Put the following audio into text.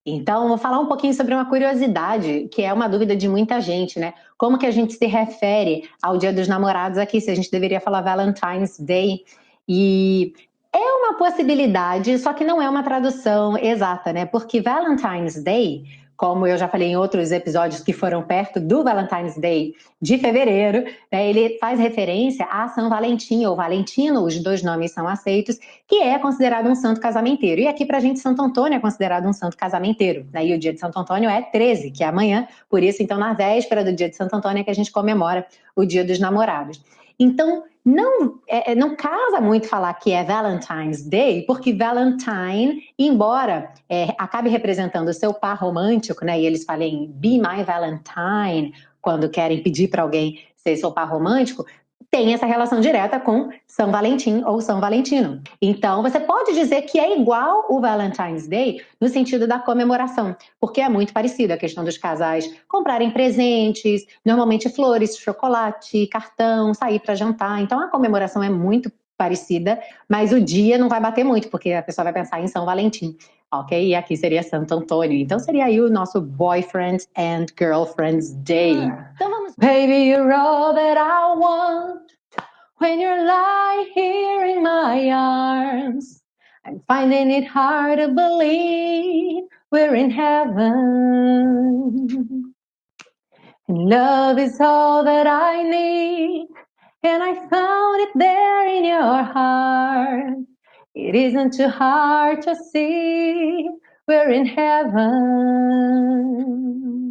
Então, vou falar um pouquinho sobre uma curiosidade, que é uma dúvida de muita gente, né? Como que a gente se refere ao Dia dos Namorados aqui, se a gente deveria falar Valentine's Day. E é uma possibilidade, só que não é uma tradução exata, né? Porque Valentine's Day, como eu já falei em outros episódios que foram perto do Valentine's Day de fevereiro, né, ele faz referência a São Valentim ou Valentino, os dois nomes são aceitos, que é considerado um santo casamenteiro. E aqui pra gente Santo Antônio é considerado um santo casamenteiro, né? E o dia de Santo Antônio é 13, que é amanhã, por isso então na véspera do dia de Santo Antônio é que a gente comemora o Dia dos Namorados. Então, não casa muito falar que é Valentine's Day, porque Valentine, embora acabe representando o seu par romântico, né? E eles falem Be My Valentine, quando querem pedir para alguém ser seu par romântico, tem essa relação direta com São Valentim ou São Valentino. Então, você pode dizer que é igual o Valentine's Day no sentido da comemoração, porque é muito parecido a questão dos casais comprarem presentes, normalmente flores, chocolate, cartão, sair para jantar. Então, a comemoração é muito parecida, mas o dia não vai bater muito, porque a pessoa vai pensar em São Valentim, ok? E aqui seria Santo Antônio. Então, seria aí o nosso Boyfriend and Girlfriend's Day. Então, vamos. Baby, you're all that I want. When you're lying here in my arms, I'm finding it hard to believe we're in heaven. And love is all that I need, and I found it there in your heart. It isn't too hard to see we're in heaven.